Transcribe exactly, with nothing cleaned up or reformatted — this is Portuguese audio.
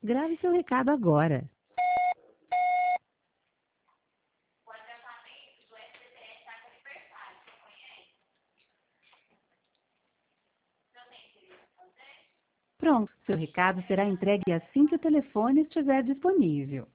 Grave seu recado agora. Pronto, seu recado será entregue assim que o telefone estiver disponível.